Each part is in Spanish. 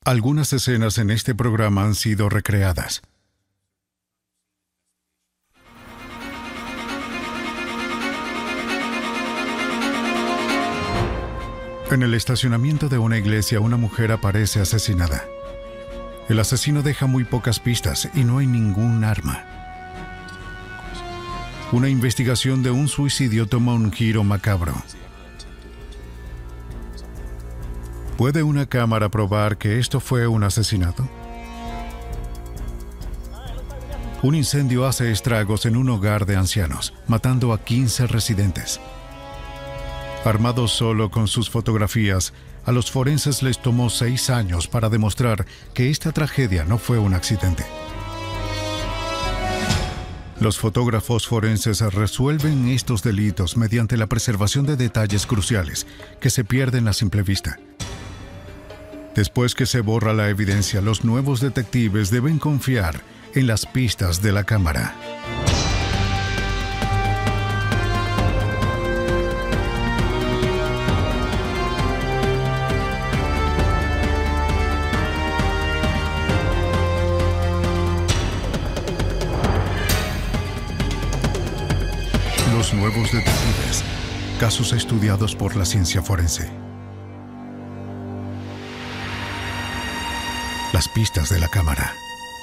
Algunas escenas en este programa han sido recreadas. En el estacionamiento de una iglesia, una mujer aparece asesinada. El asesino deja muy pocas pistas y no hay ningún arma. Una investigación de un suicidio toma un giro macabro. ¿Puede una cámara probar que esto fue un asesinato? Un incendio hace estragos en un hogar de ancianos, matando a 15 residentes. Armados solo con sus fotografías, a los forenses les tomó 6 años para demostrar que esta tragedia no fue un accidente. Los fotógrafos forenses resuelven estos delitos mediante la preservación de detalles cruciales que se pierden a simple vista. Después que se borra la evidencia, los nuevos detectives deben confiar en las pistas de la cámara. Los nuevos detectives, casos estudiados por la ciencia forense. Las pistas de la cámara.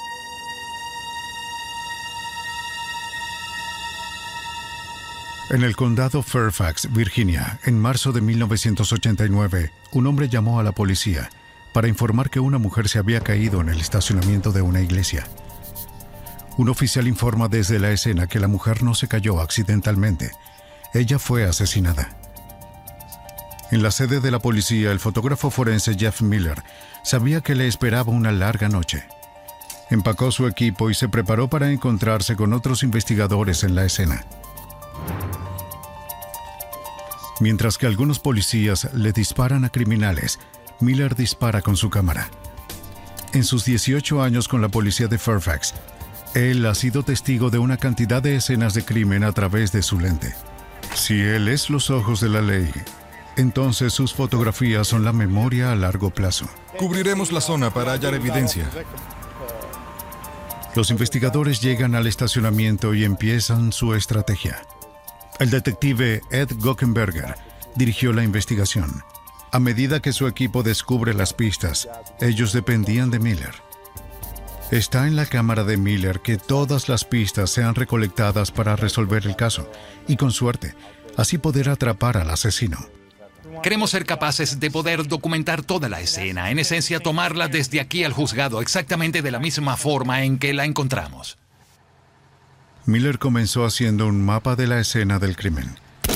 En el condado Fairfax, Virginia, en marzo de 1989, un hombre llamó a la policía para informar que una mujer se había caído en el estacionamiento de una iglesia. Un oficial informa desde la escena que la mujer no se cayó accidentalmente. Ella fue asesinada. En la sede de la policía, el fotógrafo forense Jeff Miller sabía que le esperaba una larga noche. Empacó su equipo y se preparó para encontrarse con otros investigadores en la escena. Mientras que algunos policías le disparan a criminales, Miller dispara con su cámara. En sus 18 años con la policía de Fairfax, él ha sido testigo de una cantidad de escenas de crimen a través de su lente. Si él es los ojos de la ley, entonces sus fotografías son la memoria a largo plazo. Cubriremos la zona para hallar evidencia. Los investigadores llegan al estacionamiento y empiezan su estrategia. El detective Ed Gockenberger dirigió la investigación. A medida que su equipo descubre las pistas, ellos dependían de Miller. Está en la cámara de Miller que todas las pistas sean recolectadas para resolver el caso y, con suerte, así poder atrapar al asesino. Queremos ser capaces de poder documentar toda la escena, en esencia tomarla desde aquí al juzgado, exactamente de la misma forma en que la encontramos. Miller comenzó haciendo un mapa de la escena del crimen.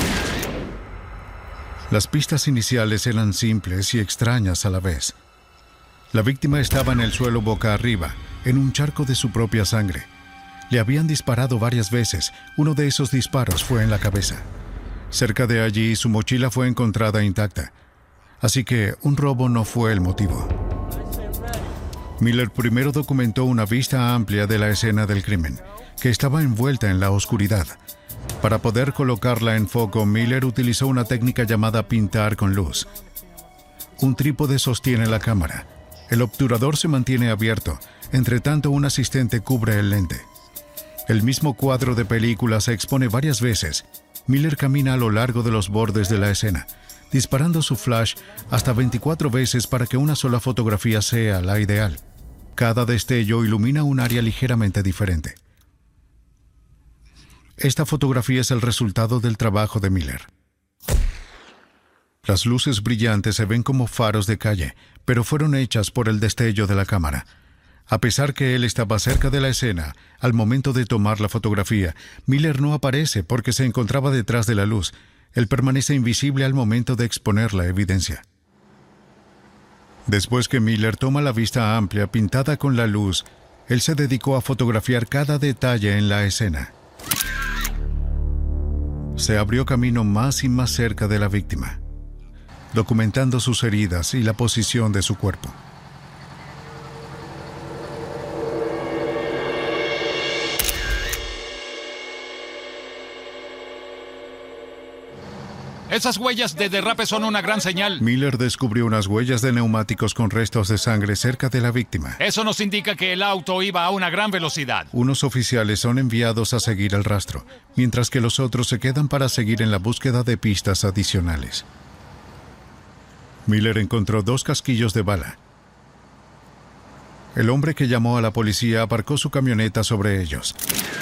Las pistas iniciales eran simples y extrañas a la vez. La víctima estaba en el suelo boca arriba, en un charco de su propia sangre. Le habían disparado varias veces. Uno de esos disparos fue en la cabeza. Cerca de allí, su mochila fue encontrada intacta. Así que un robo no fue el motivo. Miller primero documentó una vista amplia de la escena del crimen, que estaba envuelta en la oscuridad. Para poder colocarla en foco, Miller utilizó una técnica llamada pintar con luz. Un trípode sostiene la cámara. El obturador se mantiene abierto. Entre tanto, un asistente cubre el lente. El mismo cuadro de película se expone varias veces. Miller camina a lo largo de los bordes de la escena, disparando su flash hasta 24 veces para que una sola fotografía sea la ideal. Cada destello ilumina un área ligeramente diferente. Esta fotografía es el resultado del trabajo de Miller. Las luces brillantes se ven como faros de calle, pero fueron hechas por el destello de la cámara. A pesar que él estaba cerca de la escena, al momento de tomar la fotografía, Miller no aparece porque se encontraba detrás de la luz. Él permanece invisible al momento de exponer la evidencia. Después que Miller toma la vista amplia pintada con la luz, él se dedicó a fotografiar cada detalle en la escena. Se abrió camino más y más cerca de la víctima, documentando sus heridas y la posición de su cuerpo. Esas huellas de derrape son una gran señal. Miller descubrió unas huellas de neumáticos con restos de sangre cerca de la víctima. Eso nos indica que el auto iba a una gran velocidad. Unos oficiales son enviados a seguir el rastro, mientras que los otros se quedan para seguir en la búsqueda de pistas adicionales. Miller encontró 2 casquillos de bala. El hombre que llamó a la policía aparcó su camioneta sobre ellos.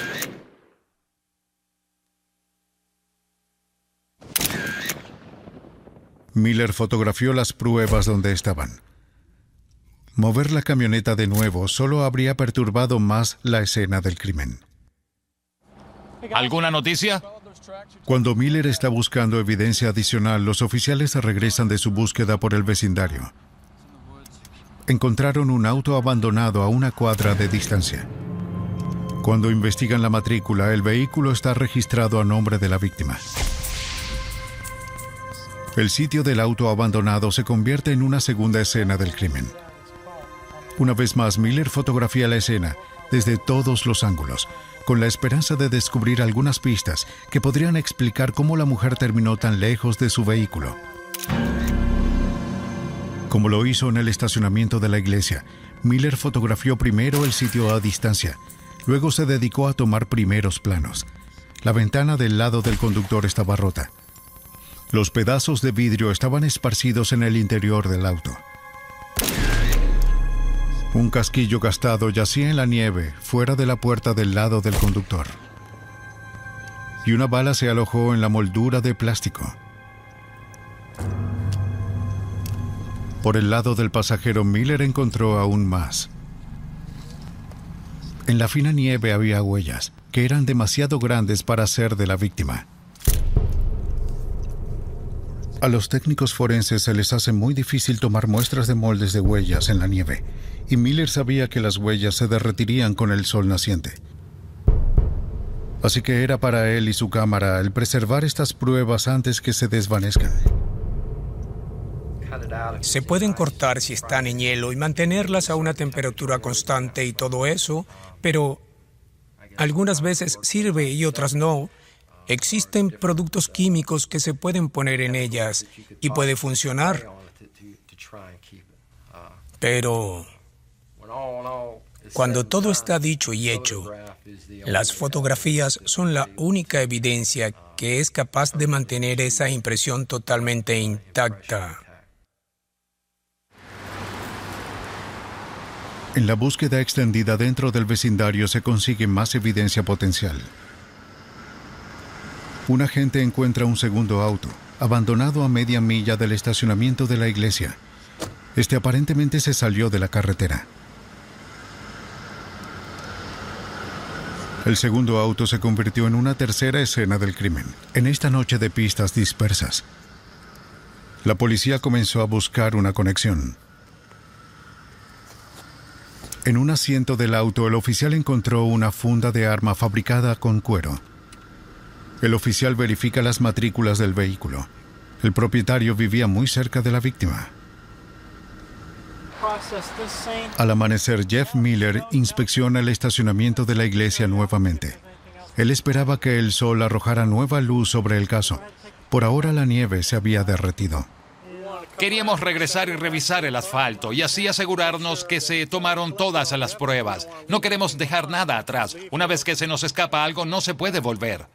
Miller fotografió las pruebas donde estaban. Mover la camioneta de nuevo solo habría perturbado más la escena del crimen. ¿Alguna noticia? Cuando Miller está buscando evidencia adicional, los oficiales regresan de su búsqueda por el vecindario. Encontraron un auto abandonado a una cuadra de distancia. Cuando investigan la matrícula, el vehículo está registrado a nombre de la víctima. El sitio del auto abandonado se convierte en una segunda escena del crimen. Una vez más, Miller fotografía la escena desde todos los ángulos, con la esperanza de descubrir algunas pistas que podrían explicar cómo la mujer terminó tan lejos de su vehículo. Como lo hizo en el estacionamiento de la iglesia, Miller fotografió primero el sitio a distancia. Luego se dedicó a tomar primeros planos. La ventana del lado del conductor estaba rota. Los pedazos de vidrio estaban esparcidos en el interior del auto. Un casquillo gastado yacía en la nieve, fuera de la puerta del lado del conductor. Y una bala se alojó en la moldura de plástico. Por el lado del pasajero, Miller encontró aún más. En la fina nieve había huellas, que eran demasiado grandes para ser de la víctima. A los técnicos forenses se les hace muy difícil tomar muestras de moldes de huellas en la nieve, y Miller sabía que las huellas se derretirían con el sol naciente. Así que era para él y su cámara el preservar estas pruebas antes que se desvanezcan. Se pueden cortar si están en hielo y mantenerlas a una temperatura constante y todo eso, pero algunas veces sirve y otras no. Existen productos químicos que se pueden poner en ellas y puede funcionar. Pero cuando todo está dicho y hecho, las fotografías son la única evidencia que es capaz de mantener esa impresión totalmente intacta. En la búsqueda extendida dentro del vecindario se consigue más evidencia potencial. Un agente encuentra un segundo auto, abandonado a media milla del estacionamiento de la iglesia. Este aparentemente se salió de la carretera. El segundo auto se convirtió en una tercera escena del crimen, en esta noche de pistas dispersas. La policía comenzó a buscar una conexión. En un asiento del auto, el oficial encontró una funda de arma fabricada con cuero. El oficial verifica las matrículas del vehículo. El propietario vivía muy cerca de la víctima. Al amanecer, Jeff Miller inspecciona el estacionamiento de la iglesia nuevamente. Él esperaba que el sol arrojara nueva luz sobre el caso. Por ahora la nieve se había derretido. Queríamos regresar y revisar el asfalto y así asegurarnos que se tomaron todas las pruebas. No queremos dejar nada atrás. Una vez que se nos escapa algo, no se puede volver.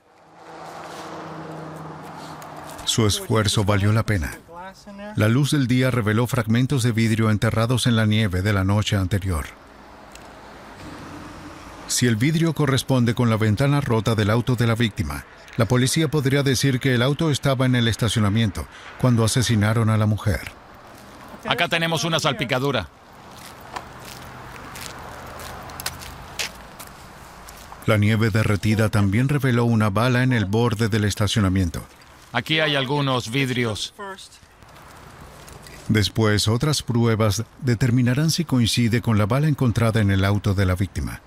Su esfuerzo valió la pena. La luz del día reveló fragmentos de vidrio enterrados en la nieve de la noche anterior. Si el vidrio corresponde con la ventana rota del auto de la víctima, la policía podría decir que el auto estaba en el estacionamiento cuando asesinaron a la mujer. Acá tenemos una salpicadura. La nieve derretida también reveló una bala en el borde del estacionamiento. Aquí hay algunos vidrios. Después, otras pruebas determinarán si coincide con la bala encontrada en el auto de la víctima.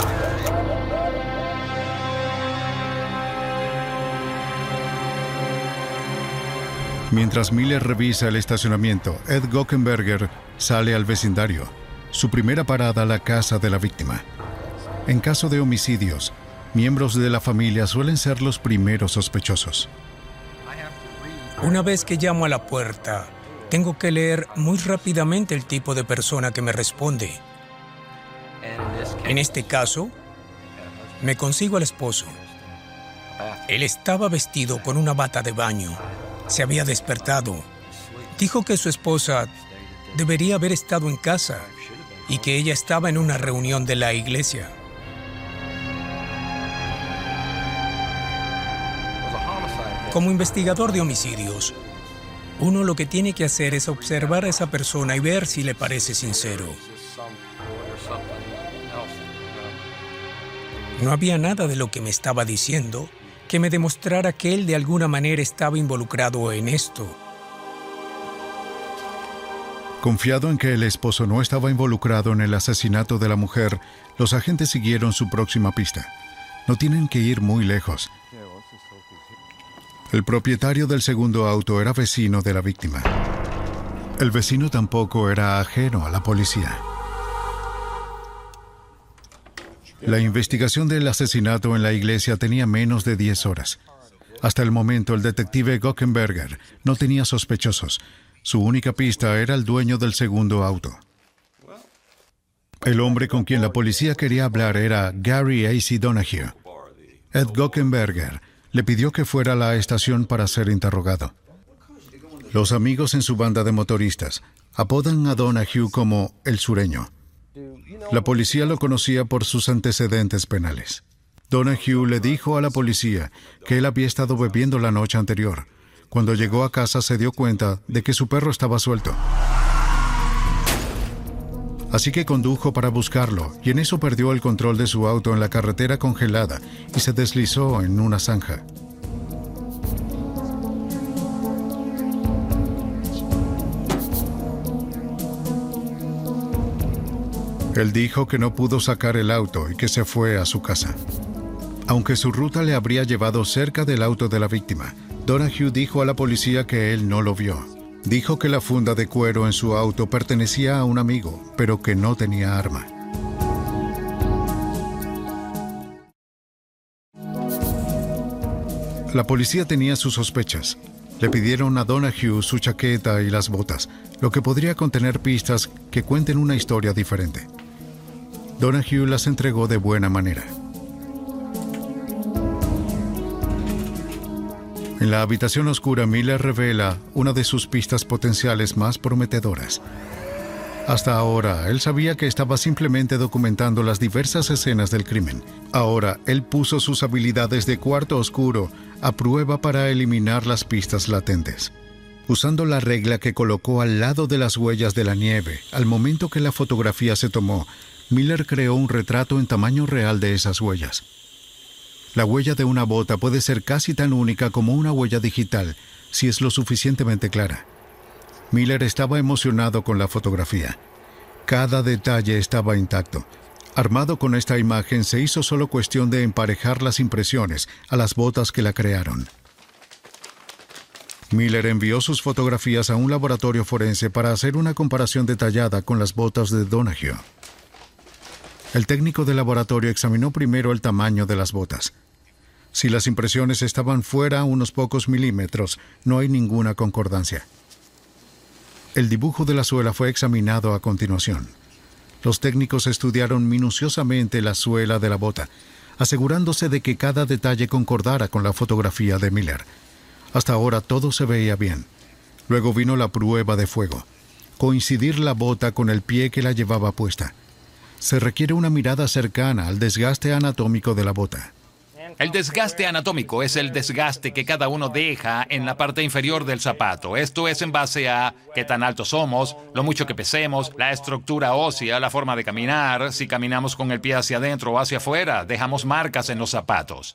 Mientras Miller revisa el estacionamiento, Ed Gockenberger sale al vecindario. Su primera parada, la casa de la víctima. En caso de homicidios, miembros de la familia suelen ser los primeros sospechosos. Una vez que llamo a la puerta, tengo que leer muy rápidamente el tipo de persona que me responde. En este caso, me consigo al esposo. Él estaba vestido con una bata de baño. Se había despertado. Dijo que su esposa debería haber estado en casa y que ella estaba en una reunión de la iglesia. Como investigador de homicidios, uno lo que tiene que hacer es observar a esa persona y ver si le parece sincero. No había nada de lo que me estaba diciendo que me demostrara que él de alguna manera estaba involucrado en esto. Confiado en que el esposo no estaba involucrado en el asesinato de la mujer, los agentes siguieron su próxima pista. No tienen que ir muy lejos. El propietario del segundo auto era vecino de la víctima. El vecino tampoco era ajeno a la policía. La investigación del asesinato en la iglesia tenía menos de 10 horas. Hasta el momento, el detective Gockenberger no tenía sospechosos. Su única pista era el dueño del segundo auto. El hombre con quien la policía quería hablar era Gary A.C. Donahue. Ed Gockenberger le pidió que fuera a la estación para ser interrogado. Los amigos en su banda de motoristas apodan a Donahue como el sureño. La policía lo conocía por sus antecedentes penales. Donahue le dijo a la policía que él había estado bebiendo la noche anterior. Cuando llegó a casa se dio cuenta de que su perro estaba suelto. Así que condujo para buscarlo, y en eso perdió el control de su auto en la carretera congelada y se deslizó en una zanja. Él dijo que no pudo sacar el auto y que se fue a su casa. Aunque su ruta le habría llevado cerca del auto de la víctima, Donahue dijo a la policía que él no lo vio. Dijo que la funda de cuero en su auto pertenecía a un amigo, pero que no tenía arma. La policía tenía sus sospechas. Le pidieron a Donahue su chaqueta y las botas, lo que podría contener pistas que cuenten una historia diferente. Donahue las entregó de buena manera. En la habitación oscura, Miller revela una de sus pistas potenciales más prometedoras. Hasta ahora, él sabía que estaba simplemente documentando las diversas escenas del crimen. Ahora, él puso sus habilidades de cuarto oscuro a prueba para eliminar las pistas latentes. Usando la regla que colocó al lado de las huellas de la nieve, al momento que la fotografía se tomó, Miller creó un retrato en tamaño real de esas huellas. La huella de una bota puede ser casi tan única como una huella digital, si es lo suficientemente clara. Miller estaba emocionado con la fotografía. Cada detalle estaba intacto. Armado con esta imagen, se hizo solo cuestión de emparejar las impresiones a las botas que la crearon. Miller envió sus fotografías a un laboratorio forense para hacer una comparación detallada con las botas de Donahue. El técnico del laboratorio examinó primero el tamaño de las botas. Si las impresiones estaban fuera unos pocos milímetros, no hay ninguna concordancia. El dibujo de la suela fue examinado a continuación. Los técnicos estudiaron minuciosamente la suela de la bota, asegurándose de que cada detalle concordara con la fotografía de Miller. Hasta ahora todo se veía bien. Luego vino la prueba de fuego. Coincidir la bota con el pie que la llevaba puesta. Se requiere una mirada cercana al desgaste anatómico de la bota. El desgaste anatómico es el desgaste que cada uno deja en la parte inferior del zapato. Esto es en base a qué tan altos somos, lo mucho que pesemos, la estructura ósea, la forma de caminar. Si caminamos con el pie hacia adentro o hacia afuera, dejamos marcas en los zapatos.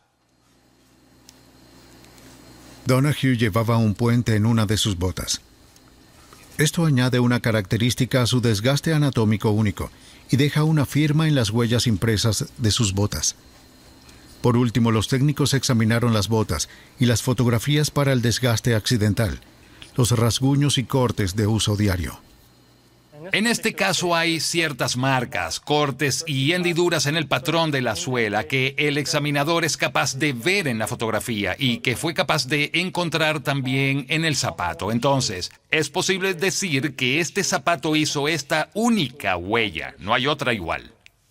Donahue llevaba un puente en una de sus botas. Esto añade una característica a su desgaste anatómico único y deja una firma en las huellas impresas de sus botas. Por último, los técnicos examinaron las botas y las fotografías para el desgaste accidental, los rasguños y cortes de uso diario. En este caso hay ciertas marcas, cortes y hendiduras en el patrón de la suela que el examinador es capaz de ver en la fotografía y que fue capaz de encontrar también en el zapato. Entonces, es posible decir que este zapato hizo esta única huella. No hay otra igual.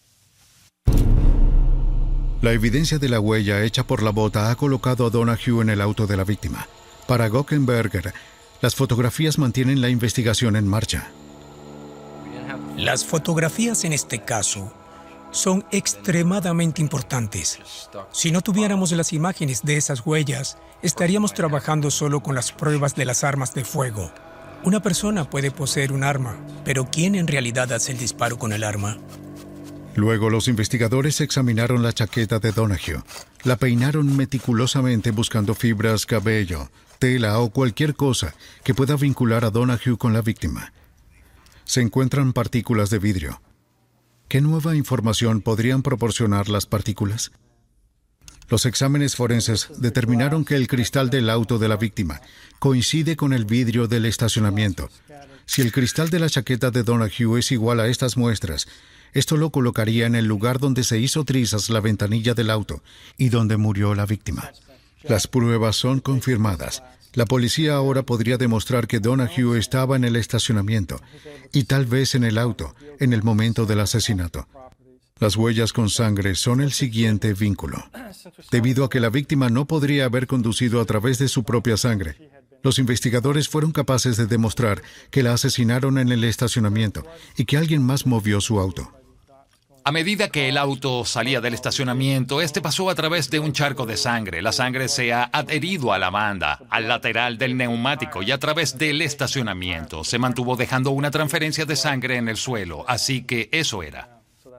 La evidencia de la huella hecha por la bota ha colocado a Donahue en el auto de la víctima. Para Gockenberger, las fotografías mantienen la investigación en marcha. Las fotografías en este caso son extremadamente importantes. Si no tuviéramos las imágenes de esas huellas, estaríamos trabajando solo con las pruebas de las armas de fuego. Una persona puede poseer un arma, pero ¿quién en realidad hace el disparo con el arma? Luego, los investigadores examinaron la chaqueta de Donahue. La peinaron meticulosamente buscando fibras, cabello, tela o cualquier cosa que pueda vincular a Donahue con la víctima. Se encuentran partículas de vidrio. ¿Qué nueva información podrían proporcionar las partículas? Los exámenes forenses determinaron que el cristal del auto de la víctima coincide con el vidrio del estacionamiento. Si el cristal de la chaqueta de Donahue es igual a estas muestras, esto lo colocaría en el lugar donde se hizo trizas la ventanilla del auto y donde murió la víctima. Las pruebas son confirmadas. La policía ahora podría demostrar que Donahue estaba en el estacionamiento y tal vez en el auto en el momento del asesinato. Las huellas con sangre son el siguiente vínculo. Debido a que la víctima no podría haber conducido a través de su propia sangre, los investigadores fueron capaces de demostrar que la asesinaron en el estacionamiento y que alguien más movió su auto. A medida que el auto salía del estacionamiento, este pasó a través de un charco de sangre. La sangre se ha adherido a la banda, al lateral del neumático y a través del estacionamiento. Se mantuvo dejando una transferencia de sangre en el suelo, así que eso era.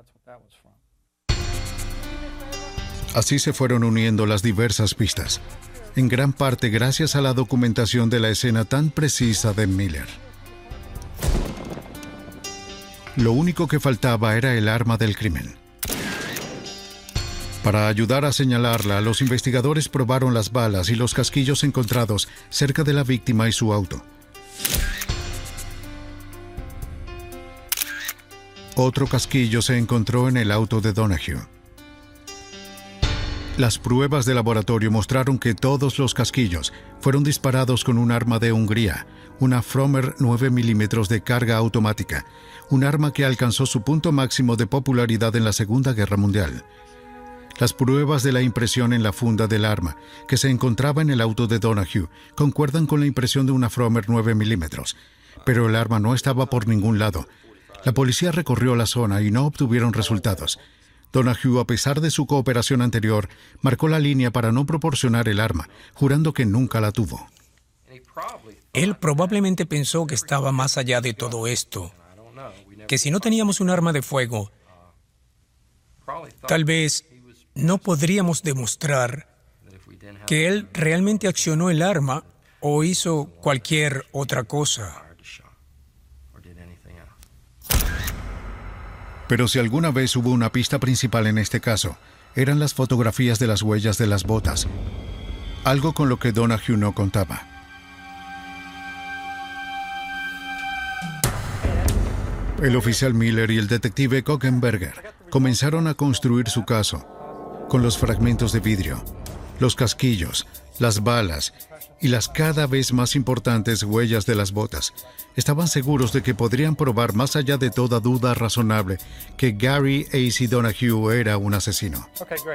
Así se fueron uniendo las diversas pistas, en gran parte gracias a la documentación de la escena tan precisa de Miller. Lo único que faltaba era el arma del crimen. Para ayudar a señalarla, los investigadores probaron las balas y los casquillos encontrados cerca de la víctima y su auto. Otro casquillo se encontró en el auto de Donahue. Las pruebas de laboratorio mostraron que todos los casquillos fueron disparados con un arma de Hungría, una Frommer 9 mm de carga automática, un arma que alcanzó su punto máximo de popularidad en la Segunda Guerra Mundial. Las pruebas de la impresión en la funda del arma, que se encontraba en el auto de Donahue, concuerdan con la impresión de una Frommer 9 mm, pero el arma no estaba por ningún lado. La policía recorrió la zona y no obtuvieron resultados. Donahue, a pesar de su cooperación anterior, marcó la línea para no proporcionar el arma, jurando que nunca la tuvo. Él probablemente pensó que estaba más allá de todo esto, que si no teníamos un arma de fuego, tal vez no podríamos demostrar que él realmente accionó el arma o hizo cualquier otra cosa. Pero si alguna vez hubo una pista principal en este caso, eran las fotografías de las huellas de las botas, algo con lo que Donahue no contaba. El oficial Miller y el detective Gockenberger comenzaron a construir su caso con los fragmentos de vidrio, los casquillos, las balas y las cada vez más importantes huellas de las botas. Estaban seguros de que podrían probar más allá de toda duda razonable que Gary A.C. Donahue era un asesino.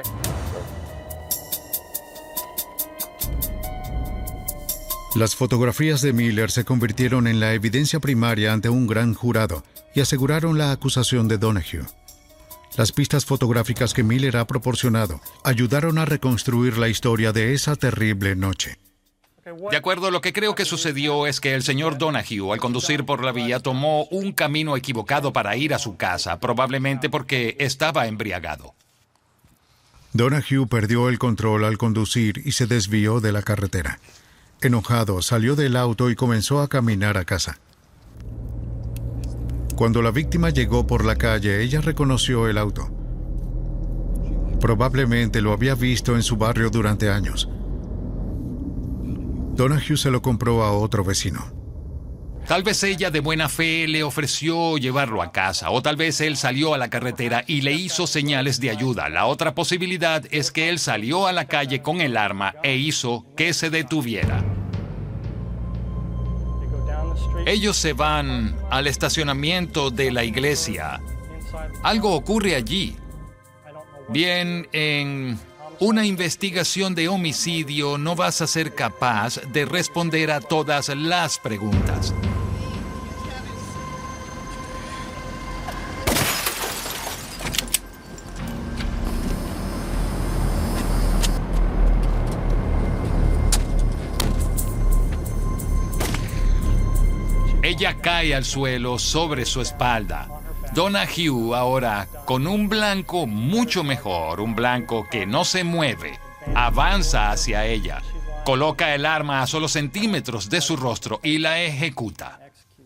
Las fotografías de Miller se convirtieron en la evidencia primaria ante un gran jurado y aseguraron la acusación de Donahue. Las pistas fotográficas que Miller ha proporcionado ayudaron a reconstruir la historia de esa terrible noche. De acuerdo, lo que creo que sucedió es que el señor Donahue, al conducir por la vía, tomó un camino equivocado para ir a su casa, probablemente porque estaba embriagado. Donahue perdió el control al conducir y se desvió de la carretera. Enojado, salió del auto y comenzó a caminar a casa. Cuando la víctima llegó por la calle, ella reconoció el auto. Probablemente lo había visto en su barrio durante años. Donahue se lo compró a otro vecino. Tal vez ella de buena fe le ofreció llevarlo a casa, o tal vez él salió a la carretera y le hizo señales de ayuda. La otra posibilidad es que él salió a la calle con el arma e hizo que se detuviera. Ellos se van al estacionamiento de la iglesia. Algo ocurre allí. Bien, en una investigación de homicidio no vas a ser capaz de responder a todas las preguntas. Ella cae al suelo sobre su espalda. Donahue ahora, con un blanco mucho mejor, un blanco que no se mueve, avanza hacia ella, coloca el arma a solo centímetros de su rostro y la ejecuta.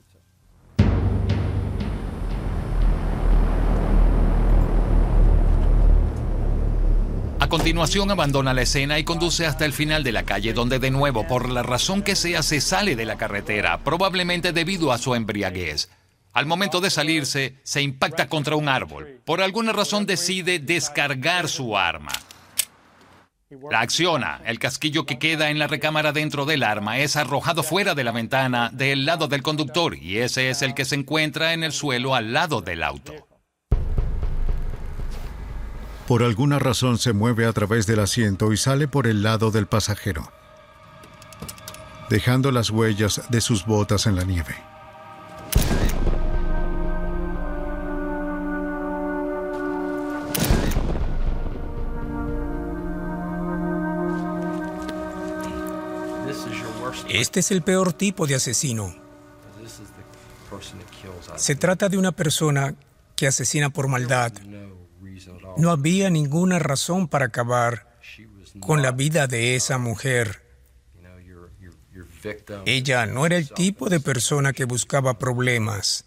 A continuación abandona la escena y conduce hasta el final de la calle, donde de nuevo, por la razón que sea, se sale de la carretera, probablemente debido a su embriaguez. Al momento de salirse, se impacta contra un árbol. Por alguna razón decide descargar su arma. La acciona. El casquillo que queda en la recámara dentro del arma es arrojado fuera de la ventana del lado del conductor, y ese es el que se encuentra en el suelo al lado del auto. Por alguna razón se mueve a través del asiento y sale por el lado del pasajero, dejando las huellas de sus botas en la nieve. Este es el peor tipo de asesino. Se trata de una persona que asesina por maldad. No había ninguna razón para acabar con la vida de esa mujer. Ella no era el tipo de persona que buscaba problemas.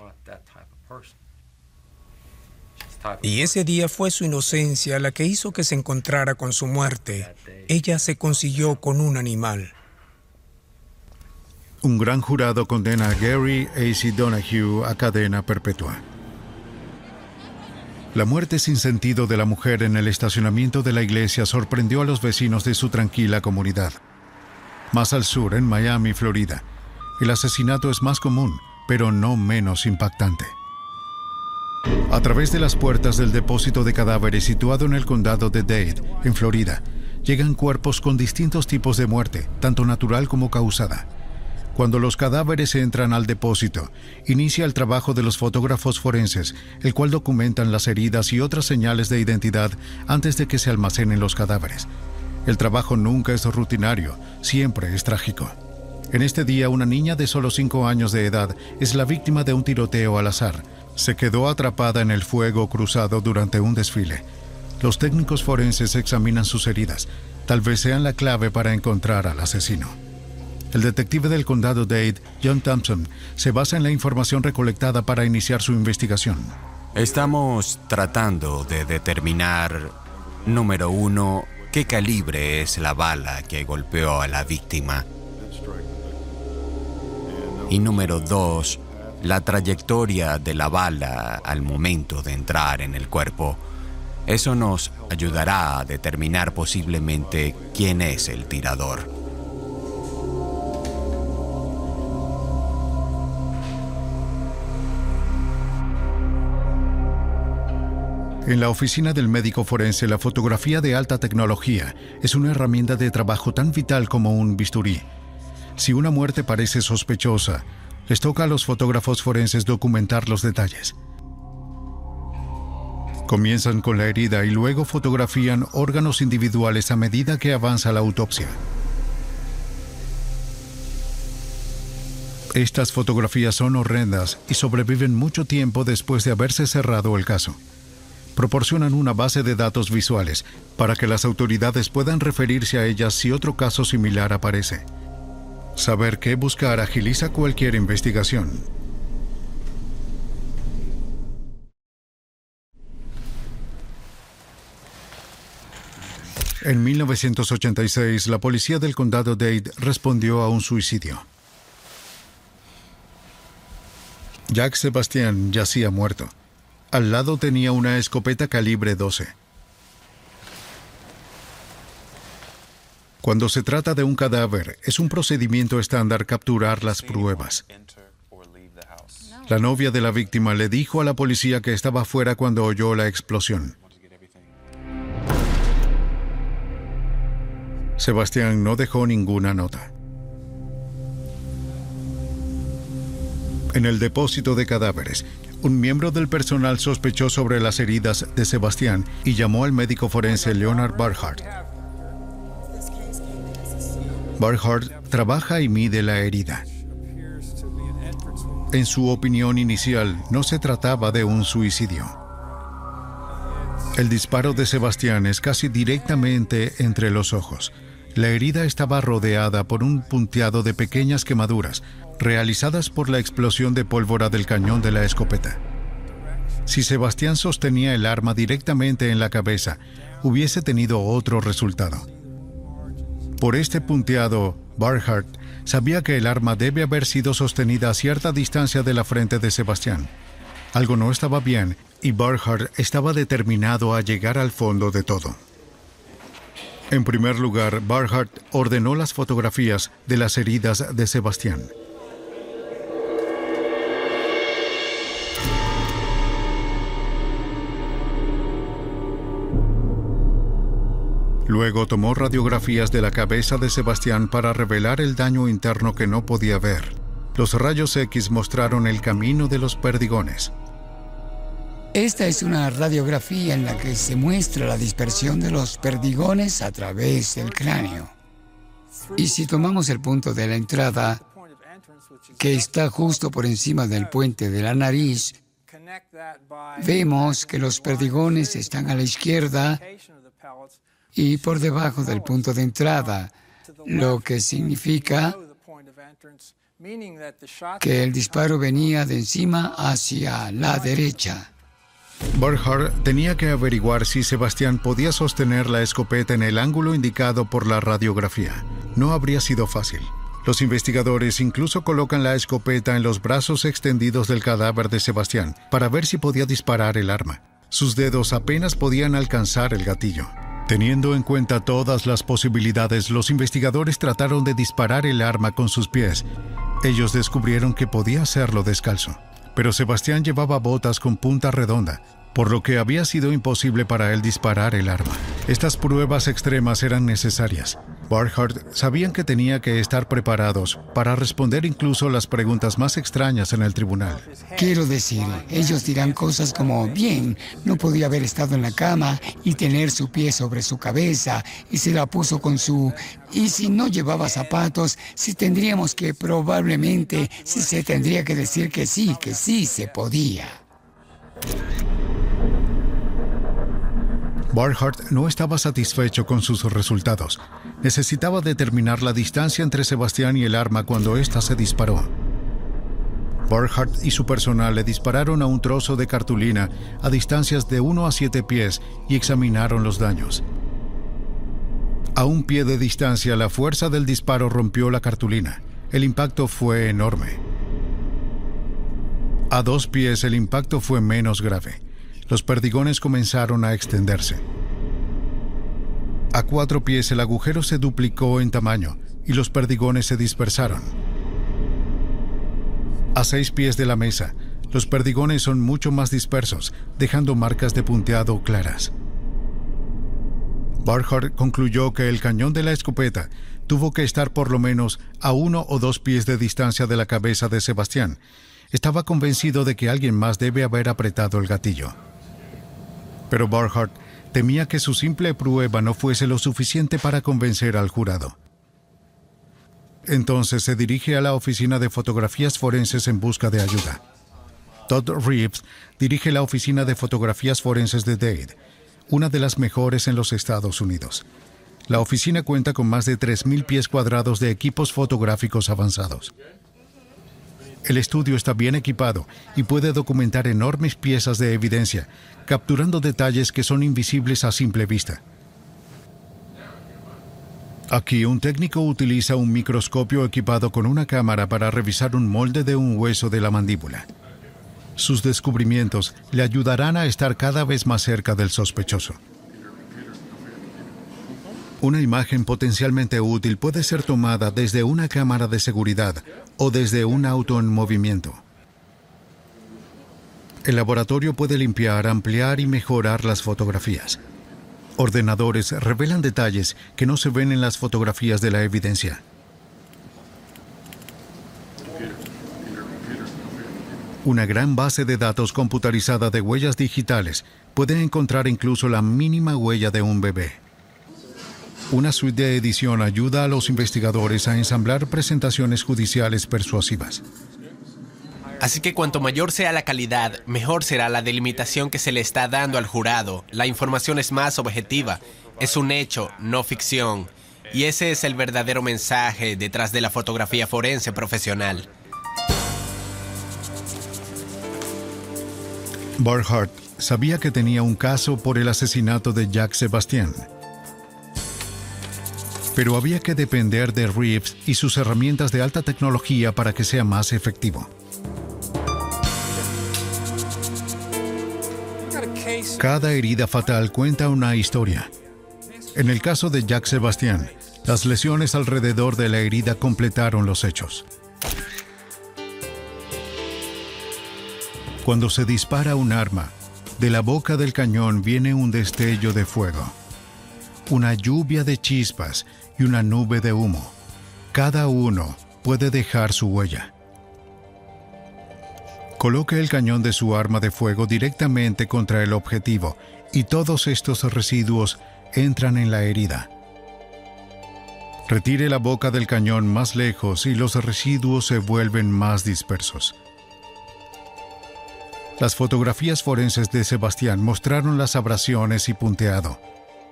Y ese día fue su inocencia la que hizo que se encontrara con su muerte. Ella se consiguió con un animal. Un gran jurado condena a Gary A.C. Donahue a cadena perpetua. La muerte sin sentido de la mujer en el estacionamiento de la iglesia sorprendió a los vecinos de su tranquila comunidad. Más al sur, en Miami, Florida, el asesinato es más común, pero no menos impactante. A través de las puertas del depósito de cadáveres situado en el condado de Dade, en Florida, llegan cuerpos con distintos tipos de muerte, tanto natural como causada. Cuando los cadáveres entran al depósito, inicia el trabajo de los fotógrafos forenses, el cual documentan las heridas y otras señales de identidad antes de que se almacenen los cadáveres. El trabajo nunca es rutinario, siempre es trágico. En este día, una niña de solo 5 años de edad es la víctima de un tiroteo al azar. Se quedó atrapada en el fuego cruzado durante un desfile. Los técnicos forenses examinan sus heridas. Tal vez sean la clave para encontrar al asesino. El detective del condado Dade, John Thompson, se basa en la información recolectada para iniciar su investigación. Estamos tratando de determinar, número 1, qué calibre es la bala que golpeó a la víctima. Y número 2, la trayectoria de la bala al momento de entrar en el cuerpo. Eso nos ayudará a determinar posiblemente quién es el tirador. En la oficina del médico forense, la fotografía de alta tecnología es una herramienta de trabajo tan vital como un bisturí. Si una muerte parece sospechosa, les toca a los fotógrafos forenses documentar los detalles. Comienzan con la herida y luego fotografían órganos individuales a medida que avanza la autopsia. Estas fotografías son horrendas y sobreviven mucho tiempo después de haberse cerrado el caso. Proporcionan una base de datos visuales para que las autoridades puedan referirse a ellas si otro caso similar aparece. Saber qué buscar agiliza cualquier investigación. En 1986, la policía del condado Dade respondió a un suicidio. Jack Sebastian yacía muerto. Al lado tenía una escopeta calibre 12. Cuando se trata de un cadáver, es un procedimiento estándar capturar las pruebas. La novia de la víctima le dijo a la policía que estaba fuera cuando oyó la explosión. Sebastián no dejó ninguna nota. En el depósito de cadáveres, un miembro del personal sospechó sobre las heridas de Sebastián y llamó al médico forense Leonard Barhart. Barhart trabaja y mide la herida. En su opinión inicial, no se trataba de un suicidio. El disparo de Sebastián es casi directamente entre los ojos. La herida estaba rodeada por un punteado de pequeñas quemaduras, realizadas por la explosión de pólvora del cañón de la escopeta. Si Sebastián sostenía el arma directamente en la cabeza, hubiese tenido otro resultado. Por este punteado, Barhart sabía que el arma debe haber sido sostenida a cierta distancia de la frente de Sebastián. Algo no estaba bien y Barhart estaba determinado a llegar al fondo de todo. En primer lugar, Barhart ordenó las fotografías de las heridas de Sebastián. Luego tomó radiografías de la cabeza de Sebastián para revelar el daño interno que no podía ver. Los rayos X mostraron el camino de los perdigones. Esta es una radiografía en la que se muestra la dispersión de los perdigones a través del cráneo. Y si tomamos el punto de la entrada, que está justo por encima del puente de la nariz, vemos que los perdigones están a la izquierda y por debajo del punto de entrada, lo que significa que el disparo venía de encima hacia la derecha. Barhart tenía que averiguar si Sebastián podía sostener la escopeta en el ángulo indicado por la radiografía. No habría sido fácil. Los investigadores incluso colocan la escopeta en los brazos extendidos del cadáver de Sebastián para ver si podía disparar el arma. Sus dedos apenas podían alcanzar el gatillo. Teniendo en cuenta todas las posibilidades, los investigadores trataron de disparar el arma con sus pies. Ellos descubrieron que podía hacerlo descalzo. Pero Sebastián llevaba botas con punta redonda, por lo que había sido imposible para él disparar el arma. Estas pruebas extremas eran necesarias. Barhart sabían que tenía que estar preparados para responder incluso las preguntas más extrañas en el tribunal. Quiero decir, ellos dirán cosas como, bien, no podía haber estado en la cama y tener su pie sobre su cabeza y se la puso con su... Y si no llevaba zapatos, si tendríamos que probablemente, si se tendría que decir que sí se podía. Barhart no estaba satisfecho con sus resultados. Necesitaba determinar la distancia entre Sebastián y el arma cuando ésta se disparó. Barhart y su personal le dispararon a un trozo de cartulina a distancias de 1 a 7 pies y examinaron los daños. A un pie de distancia, la fuerza del disparo rompió la cartulina. El impacto fue enorme. A 2 pies, el impacto fue menos grave. Los perdigones comenzaron a extenderse. A 4 pies, el agujero se duplicó en tamaño y los perdigones se dispersaron. A 6 pies de la mesa, los perdigones son mucho más dispersos, dejando marcas de punteado claras. Barhart concluyó que el cañón de la escopeta tuvo que estar por lo menos a 1 o 2 pies de distancia de la cabeza de Sebastián. Estaba convencido de que alguien más debe haber apretado el gatillo. Pero Barhart temía que su simple prueba no fuese lo suficiente para convencer al jurado. Entonces se dirige a la oficina de fotografías forenses en busca de ayuda. Todd Reeves dirige la oficina de fotografías forenses de Dade, una de las mejores en los Estados Unidos. La oficina cuenta con más de 3,000 pies cuadrados de equipos fotográficos avanzados. El estudio está bien equipado y puede documentar enormes piezas de evidencia, capturando detalles que son invisibles a simple vista. Aquí, un técnico utiliza un microscopio equipado con una cámara para revisar un molde de un hueso de la mandíbula. Sus descubrimientos le ayudarán a estar cada vez más cerca del sospechoso. Una imagen potencialmente útil puede ser tomada desde una cámara de seguridad o desde un auto en movimiento. El laboratorio puede limpiar, ampliar y mejorar las fotografías. Ordenadores revelan detalles que no se ven en las fotografías de la evidencia. Una gran base de datos computarizada de huellas digitales puede encontrar incluso la mínima huella de un bebé. Una suite de edición ayuda a los investigadores a ensamblar presentaciones judiciales persuasivas. Así que cuanto mayor sea la calidad, mejor será la delimitación que se le está dando al jurado. La información es más objetiva. Es un hecho, no ficción. Y ese es el verdadero mensaje detrás de la fotografía forense profesional. Burkhart sabía que tenía un caso por el asesinato de Jacques Sebastien. Pero había que depender de Reeves y sus herramientas de alta tecnología para que sea más efectivo. Cada herida fatal cuenta una historia. En el caso de Jacques Sebastien, las lesiones alrededor de la herida completaron los hechos. Cuando se dispara un arma, de la boca del cañón viene un destello de fuego, una lluvia de chispas y una nube de humo. Cada uno puede dejar su huella. Coloque el cañón de su arma de fuego directamente contra el objetivo y todos estos residuos entran en la herida. Retire la boca del cañón más lejos y los residuos se vuelven más dispersos. Las fotografías forenses de Sebastián mostraron las abrasiones y punteado.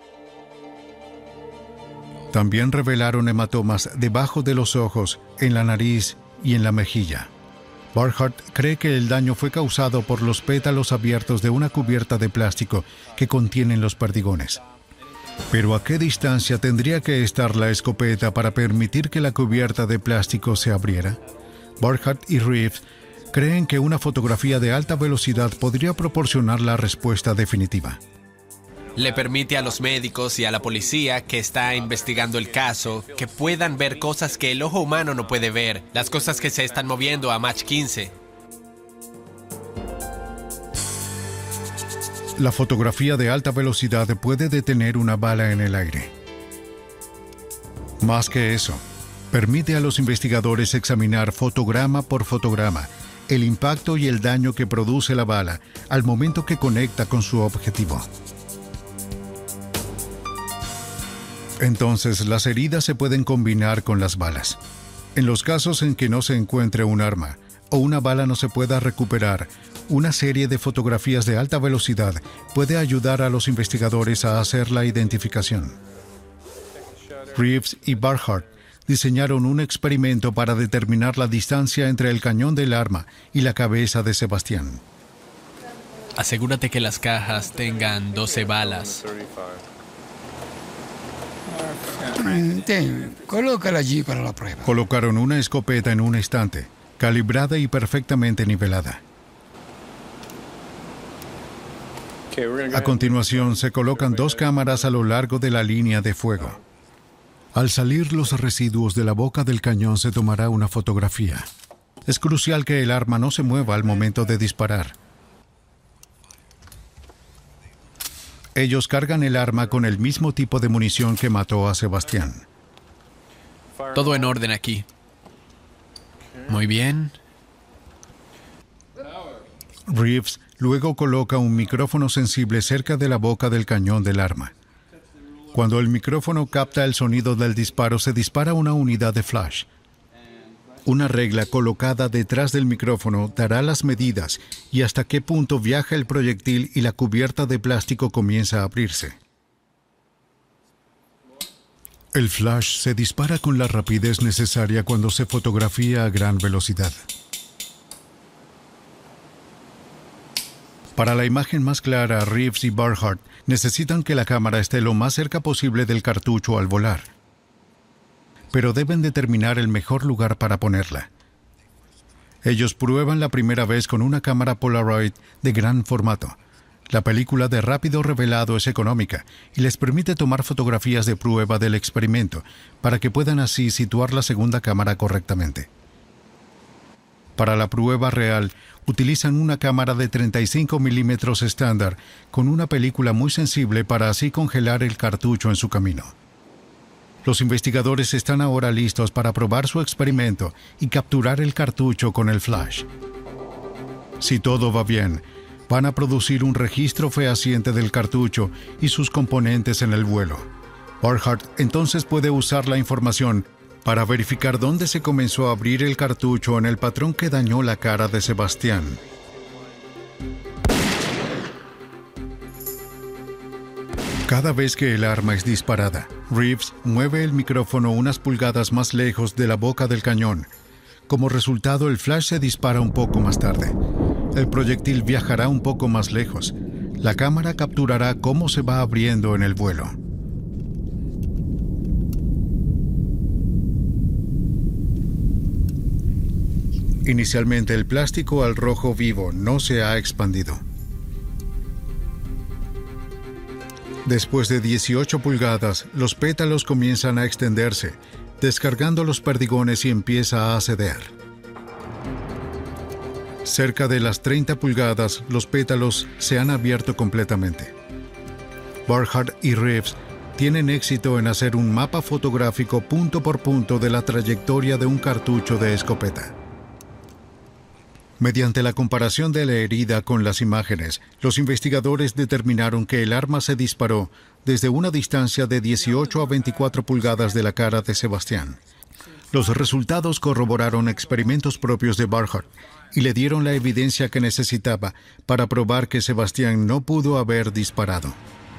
También revelaron hematomas debajo de los ojos, en la nariz y en la mejilla. Burkhart cree que el daño fue causado por los pétalos abiertos de una cubierta de plástico que contienen los perdigones. Pero ¿a qué distancia tendría que estar la escopeta para permitir que la cubierta de plástico se abriera? Burkhart y Reeves creen que una fotografía de alta velocidad podría proporcionar la respuesta definitiva. Le permite a los médicos y a la policía que está investigando el caso que puedan ver cosas que el ojo humano no puede ver, las cosas que se están moviendo a Mach 15. La fotografía de alta velocidad puede detener una bala en el aire. Más que eso, permite a los investigadores examinar fotograma por fotograma el impacto y el daño que produce la bala al momento que conecta con su objetivo. Entonces, las heridas se pueden combinar con las balas. En los casos en que no se encuentre un arma o una bala no se pueda recuperar, una serie de fotografías de alta velocidad puede ayudar a los investigadores a hacer la identificación. Reeves y Burkhart diseñaron un experimento para determinar la distancia entre el cañón del arma y la cabeza de Sebastián. Asegúrate que las cajas tengan 12 balas. Colócala allí para la prueba. Colocaron una escopeta en un estante, calibrada y perfectamente nivelada. A continuación, se colocan 2 cámaras a lo largo de la línea de fuego. Al salir los residuos de la boca del cañón, se tomará una fotografía. Es crucial que el arma no se mueva al momento de disparar. Ellos cargan el arma con el mismo tipo de munición que mató a Sebastián. Todo en orden aquí. Muy bien. Reeves luego coloca un micrófono sensible cerca de la boca del cañón del arma. Cuando el micrófono capta el sonido del disparo, se dispara una unidad de flash. Una regla colocada detrás del micrófono dará las medidas y hasta qué punto viaja el proyectil y la cubierta de plástico comienza a abrirse. El flash se dispara con la rapidez necesaria cuando se fotografía a gran velocidad. Para la imagen más clara, Reeves y Burkhart necesitan que la cámara esté lo más cerca posible del cartucho al volar. Pero deben determinar el mejor lugar para ponerla. Ellos prueban la primera vez con una cámara Polaroid de gran formato. La película de rápido revelado es económica y les permite tomar fotografías de prueba del experimento para que puedan así situar la segunda cámara correctamente. Para la prueba real, utilizan una cámara de 35 milímetros estándar con una película muy sensible para así congelar el cartucho en su camino. Los investigadores están ahora listos para probar su experimento y capturar el cartucho con el flash. Si todo va bien, van a producir un registro fehaciente del cartucho y sus componentes en el vuelo. Barnhart entonces puede usar la información para verificar dónde se comenzó a abrir el cartucho en el patrón que dañó la cara de Sebastián. Cada vez que el arma es disparada, Reeves mueve el micrófono unas pulgadas más lejos de la boca del cañón. Como resultado, el flash se dispara un poco más tarde. El proyectil viajará un poco más lejos. La cámara capturará cómo se va abriendo en el vuelo. Inicialmente, el plástico al rojo vivo no se ha expandido. Después de 18 pulgadas, los pétalos comienzan a extenderse, descargando los perdigones y empieza a ceder. Cerca de las 30 pulgadas, los pétalos se han abierto completamente. Barnhart y Reeves tienen éxito en hacer un mapa fotográfico punto por punto de la trayectoria de un cartucho de escopeta. Mediante la comparación de la herida con las imágenes, los investigadores determinaron que el arma se disparó desde una distancia de 18 a 24 pulgadas de la cara de Sebastián. Los resultados corroboraron experimentos propios de Barnhart y le dieron la evidencia que necesitaba para probar que Sebastián no pudo haber disparado.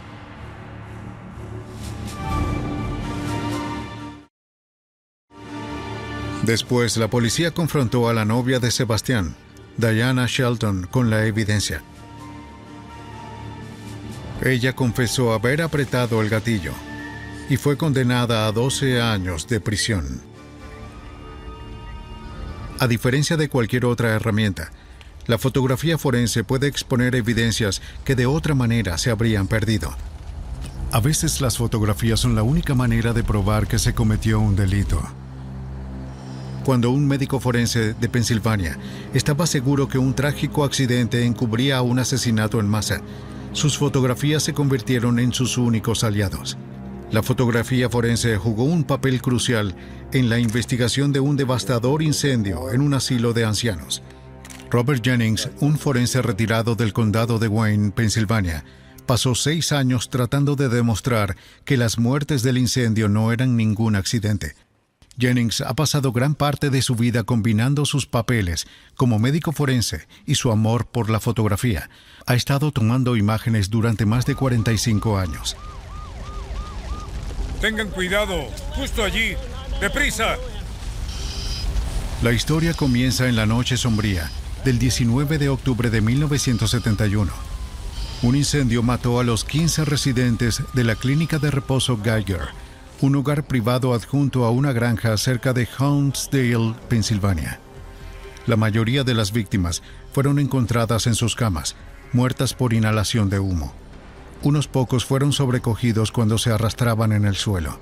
Después, la policía confrontó a la novia de Sebastián, Diana Shelton, con la evidencia. Ella confesó haber apretado el gatillo y fue condenada a 12 años de prisión. A diferencia de cualquier otra herramienta, la fotografía forense puede exponer evidencias que de otra manera se habrían perdido. A veces las fotografías son la única manera de probar que se cometió un delito. Cuando un médico forense de Pensilvania estaba seguro que un trágico accidente encubría un asesinato en masa, sus fotografías se convirtieron en sus únicos aliados. La fotografía forense jugó un papel crucial en la investigación de un devastador incendio en un asilo de ancianos. Robert Jennings, un forense retirado del condado de Wayne, Pensilvania, pasó 6 años tratando de demostrar que las muertes del incendio no eran ningún accidente. Jennings ha pasado gran parte de su vida combinando sus papeles como médico forense y su amor por la fotografía. Ha estado tomando imágenes durante más de 45 años. Tengan cuidado, justo allí. ¡Deprisa! La historia comienza en la noche sombría del 19 de octubre de 1971. Un incendio mató a los 15 residentes de la clínica de reposo Geiger, un hogar privado adjunto a una granja cerca de Honesdale, Pensilvania. La mayoría de las víctimas fueron encontradas en sus camas, muertas por inhalación de humo. Unos pocos fueron sobrecogidos cuando se arrastraban en el suelo.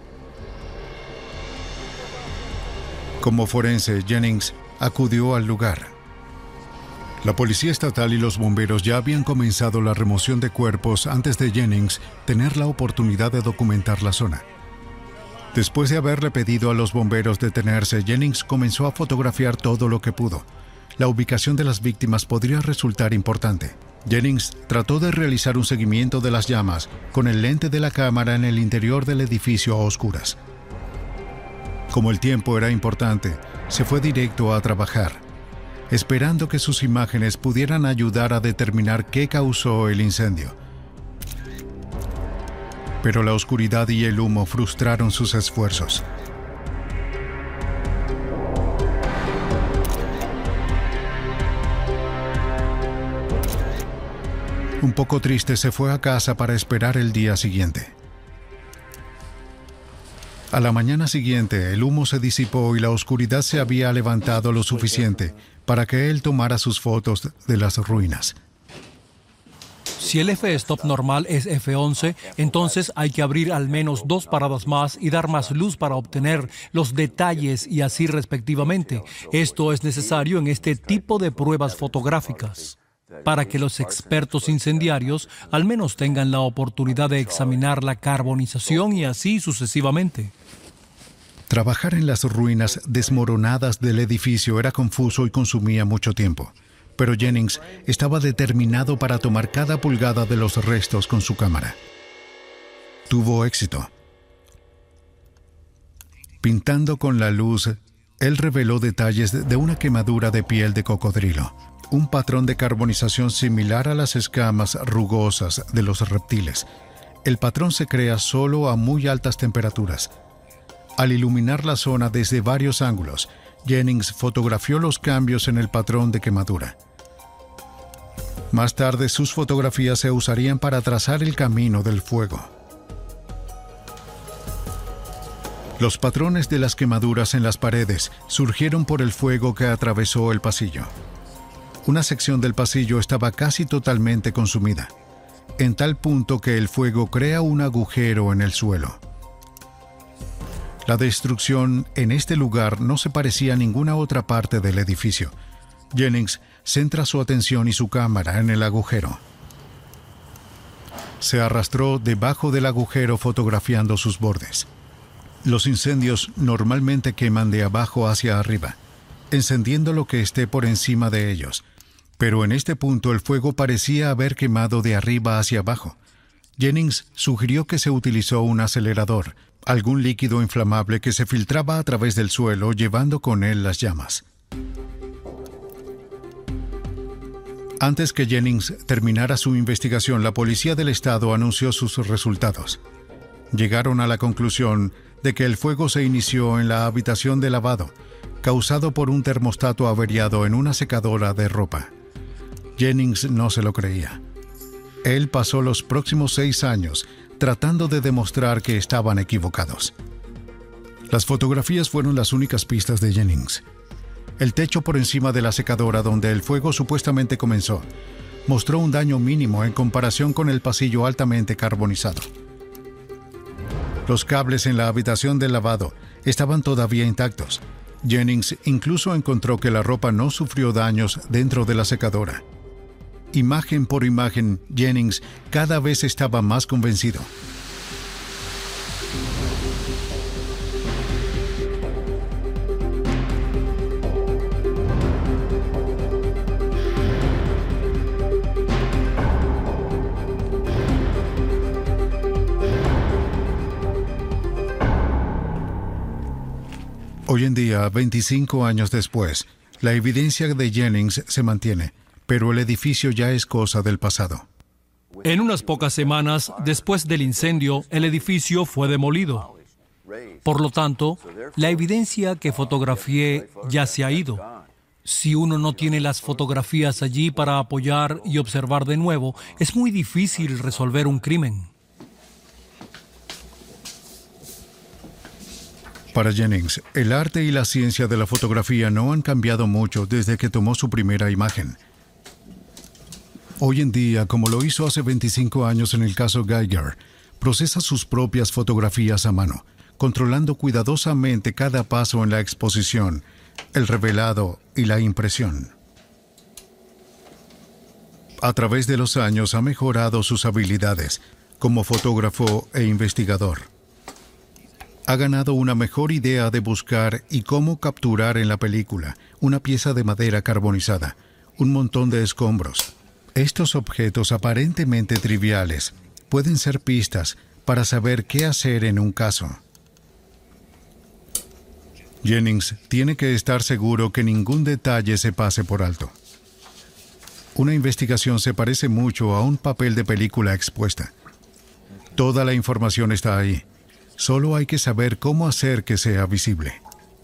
Como forense, Jennings acudió al lugar. La policía estatal y los bomberos ya habían comenzado la remoción de cuerpos antes de Jennings tener la oportunidad de documentar la zona. Después de haberle pedido a los bomberos detenerse, Jennings comenzó a fotografiar todo lo que pudo. La ubicación de las víctimas podría resultar importante. Jennings trató de realizar un seguimiento de las llamas con el lente de la cámara en el interior del edificio a oscuras. Como el tiempo era importante, se fue directo a trabajar, esperando que sus imágenes pudieran ayudar a determinar qué causó el incendio. Pero la oscuridad y el humo frustraron sus esfuerzos. Un poco triste, se fue a casa para esperar el día siguiente. A la mañana siguiente, el humo se disipó y la oscuridad se había levantado lo suficiente para que él tomara sus fotos de las ruinas. Si el f-stop normal es f11, entonces hay que abrir al menos 2 paradas más y dar más luz para obtener los detalles y así respectivamente. Esto es necesario en este tipo de pruebas fotográficas, para que los expertos incendiarios al menos tengan la oportunidad de examinar la carbonización y así sucesivamente. Trabajar en las ruinas desmoronadas del edificio era confuso y consumía mucho tiempo. Pero Jennings estaba determinado para tomar cada pulgada de los restos con su cámara. Tuvo éxito. Pintando con la luz, él reveló detalles de una quemadura de piel de cocodrilo, un patrón de carbonización similar a las escamas rugosas de los reptiles. El patrón se crea solo a muy altas temperaturas. Al iluminar la zona desde varios ángulos, Jennings fotografió los cambios en el patrón de quemadura. Más tarde, sus fotografías se usarían para trazar el camino del fuego. Los patrones de las quemaduras en las paredes surgieron por el fuego que atravesó el pasillo. Una sección del pasillo estaba casi totalmente consumida, en tal punto que el fuego crea un agujero en el suelo. La destrucción en este lugar no se parecía a ninguna otra parte del edificio. Jennings centra su atención y su cámara en el agujero. Se arrastró debajo del agujero fotografiando sus bordes. Los incendios normalmente queman de abajo hacia arriba, encendiendo lo que esté por encima de ellos. Pero en este punto el fuego parecía haber quemado de arriba hacia abajo. Jennings sugirió que se utilizó un acelerador, algún líquido inflamable que se filtraba a través del suelo llevando con él las llamas. Antes que Jennings terminara su investigación, la policía del estado anunció sus resultados. Llegaron a la conclusión de que el fuego se inició en la habitación de lavado, causado por un termostato averiado en una secadora de ropa. Jennings no se lo creía. Él pasó los próximos 6 años tratando de demostrar que estaban equivocados. Las fotografías fueron las únicas pistas de Jennings. El techo por encima de la secadora donde el fuego supuestamente comenzó mostró un daño mínimo en comparación con el pasillo altamente carbonizado. Los cables en la habitación del lavado estaban todavía intactos. Jennings incluso encontró que la ropa no sufrió daños dentro de la secadora. Imagen por imagen, Jennings cada vez estaba más convencido. Hoy en día, 25 años después, la evidencia de Jennings se mantiene, pero el edificio ya es cosa del pasado. En unas pocas semanas después del incendio, el edificio fue demolido. Por lo tanto, la evidencia que fotografié ya se ha ido. Si uno no tiene las fotografías allí para apoyar y observar de nuevo, es muy difícil resolver un crimen. Para Jennings, el arte y la ciencia de la fotografía no han cambiado mucho desde que tomó su primera imagen. Hoy en día, como lo hizo hace 25 años en el caso Geiger, procesa sus propias fotografías a mano, controlando cuidadosamente cada paso en la exposición, el revelado y la impresión. A través de los años ha mejorado sus habilidades como fotógrafo e investigador. Ha ganado una mejor idea de buscar y cómo capturar en la película una pieza de madera carbonizada, un montón de escombros. Estos objetos aparentemente triviales pueden ser pistas para saber qué hacer en un caso. Jennings tiene que estar seguro que ningún detalle se pase por alto. Una investigación se parece mucho a un papel de película expuesta. Toda la información está ahí. Solo hay que saber cómo hacer que sea visible.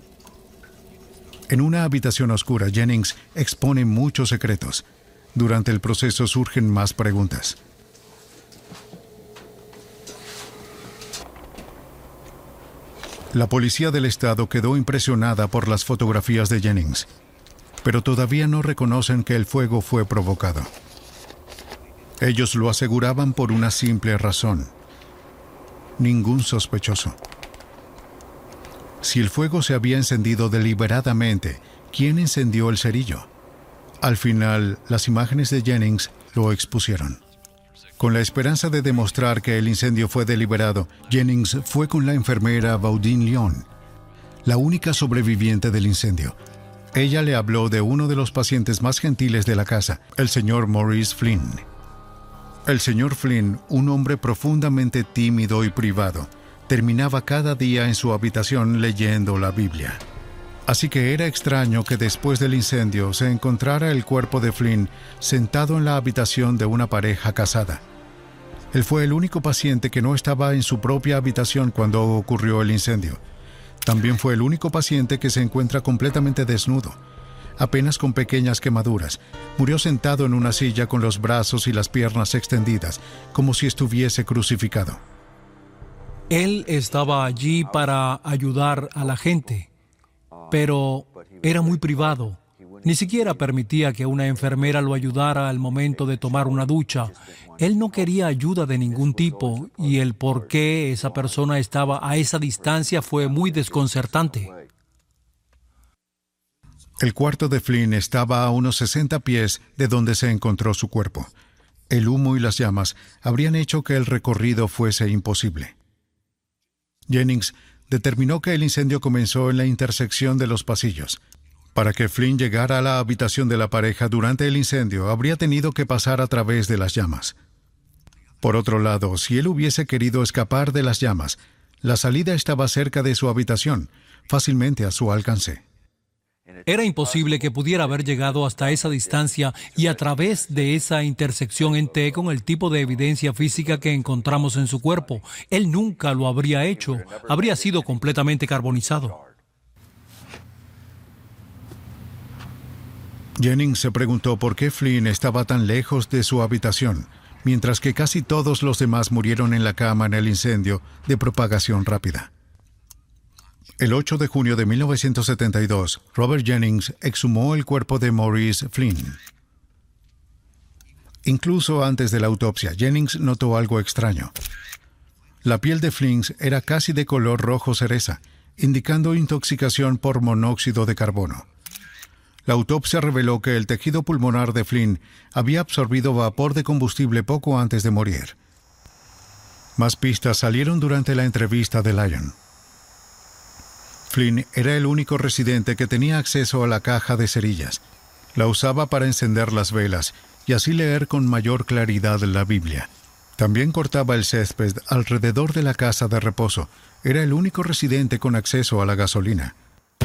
En una habitación oscura, Jennings expone muchos secretos. Durante el proceso surgen más preguntas. La policía del estado quedó impresionada por las fotografías de Jennings, pero todavía no reconocen que el fuego fue provocado. Ellos lo aseguraban por una simple razón: ningún sospechoso. Si el fuego se había encendido deliberadamente, ¿quién encendió el cerillo? Al final, las imágenes de Jennings lo expusieron. Con la esperanza de demostrar que el incendio fue deliberado, Jennings fue con la enfermera Baudine Lyon, la única sobreviviente del incendio. Ella le habló de uno de los pacientes más gentiles de la casa, el señor Maurice Flynn. El señor Flynn, un hombre profundamente tímido y privado, terminaba cada día en su habitación leyendo la Biblia. Así que era extraño que después del incendio se encontrara el cuerpo de Flynn sentado en la habitación de una pareja casada. Él fue el único paciente que no estaba en su propia habitación cuando ocurrió el incendio. También fue el único paciente que se encuentra completamente desnudo, apenas con pequeñas quemaduras. Murió sentado en una silla con los brazos y las piernas extendidas, como si estuviese crucificado. Él estaba allí para ayudar a la gente, pero era muy privado. Ni siquiera permitía que una enfermera lo ayudara al momento de tomar una ducha. Él no quería ayuda de ningún tipo, y el por qué esa persona estaba a esa distancia fue muy desconcertante. El cuarto de Flynn estaba a unos 60 pies de donde se encontró su cuerpo. El humo y las llamas habrían hecho que el recorrido fuese imposible. Jennings determinó que el incendio comenzó en la intersección de los pasillos. Para que Flynn llegara a la habitación de la pareja durante el incendio, habría tenido que pasar a través de las llamas. Por otro lado, si él hubiese querido escapar de las llamas, la salida estaba cerca de su habitación, fácilmente a su alcance. Era imposible que pudiera haber llegado hasta esa distancia y a través de esa intersección en T con el tipo de evidencia física que encontramos en su cuerpo. Él nunca lo habría hecho. Habría sido completamente carbonizado. Jennings se preguntó por qué Flynn estaba tan lejos de su habitación, mientras que casi todos los demás murieron en la cama en el incendio de propagación rápida. El 8 de junio de 1972, Robert Jennings exhumó el cuerpo de Maurice Flynn. Incluso antes de la autopsia, Jennings notó algo extraño. La piel de Flynn era casi de color rojo cereza, indicando intoxicación por monóxido de carbono. La autopsia reveló que el tejido pulmonar de Flynn había absorbido vapor de combustible poco antes de morir. Más pistas salieron durante la entrevista de Lyon. Flynn era el único residente que tenía acceso a la caja de cerillas. La usaba para encender las velas y así leer con mayor claridad la Biblia. También cortaba el césped alrededor de la casa de reposo. Era el único residente con acceso a la gasolina.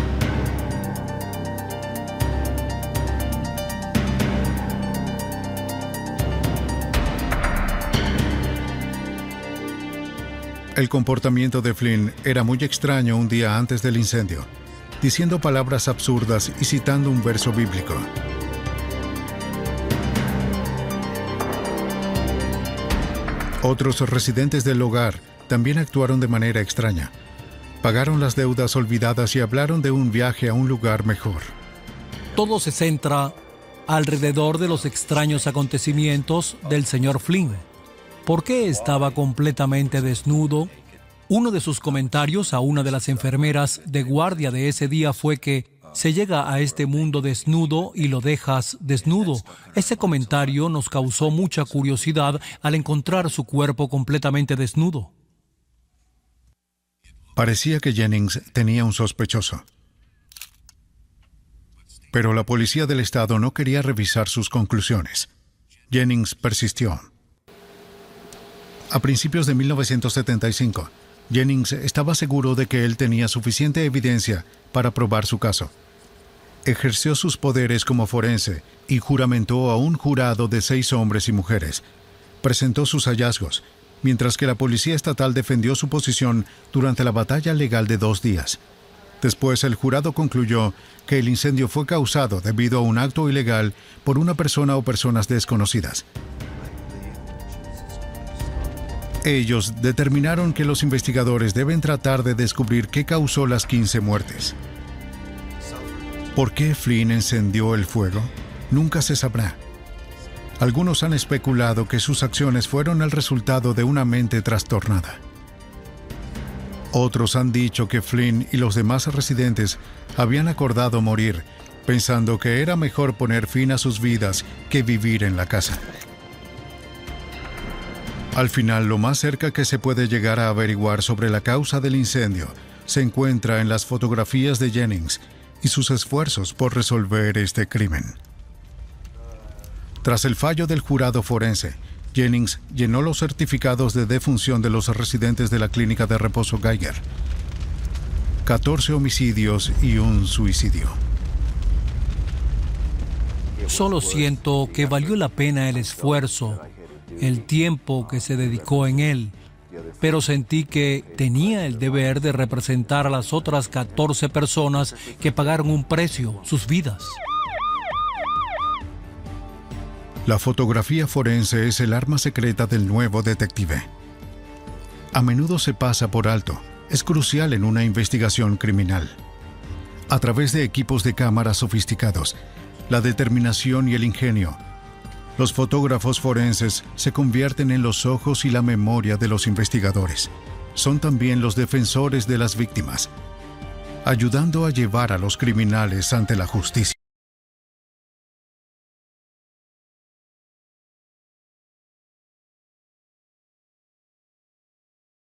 El comportamiento de Flynn era muy extraño un día antes del incendio, diciendo palabras absurdas y citando un verso bíblico. Otros residentes del hogar también actuaron de manera extraña. Pagaron las deudas olvidadas y hablaron de un viaje a un lugar mejor. Todo se centra alrededor de los extraños acontecimientos del señor Flynn. ¿Por qué estaba completamente desnudo? Uno de sus comentarios a una de las enfermeras de guardia de ese día fue que se llega a este mundo desnudo y lo dejas desnudo. Ese comentario nos causó mucha curiosidad al encontrar su cuerpo completamente desnudo. Parecía que Jennings tenía un sospechoso. Pero la policía del estado no quería revisar sus conclusiones. Jennings persistió. A principios de 1975, Jennings estaba seguro de que él tenía suficiente evidencia para probar su caso. Ejerció sus poderes como forense y juramentó a un jurado de 6 hombres y mujeres. Presentó sus hallazgos, mientras que la policía estatal defendió su posición durante la batalla legal de 2 días. Después, el jurado concluyó que el incendio fue causado debido a un acto ilegal por una persona o personas desconocidas. Ellos determinaron que los investigadores deben tratar de descubrir qué causó las 15 muertes. ¿Por qué Flynn encendió el fuego? Nunca se sabrá. Algunos han especulado que sus acciones fueron el resultado de una mente trastornada. Otros han dicho que Flynn y los demás residentes habían acordado morir, pensando que era mejor poner fin a sus vidas que vivir en la casa. Al final, lo más cerca que se puede llegar a averiguar sobre la causa del incendio se encuentra en las fotografías de Jennings y sus esfuerzos por resolver este crimen. Tras el fallo del jurado forense, Jennings llenó los certificados de defunción de los residentes de la clínica de reposo Geiger. 14 homicidios y un suicidio. Solo siento que valió la pena el esfuerzo, el tiempo que se dedicó en él, pero sentí que tenía el deber de representar a las otras 14 personas que pagaron un precio, sus vidas. La fotografía forense es el arma secreta del nuevo detective. A menudo se pasa por alto. Es crucial en una investigación criminal. A través de equipos de cámara sofisticados, la determinación y el ingenio, los fotógrafos forenses se convierten en los ojos y la memoria de los investigadores. Son también los defensores de las víctimas, ayudando a llevar a los criminales ante la justicia.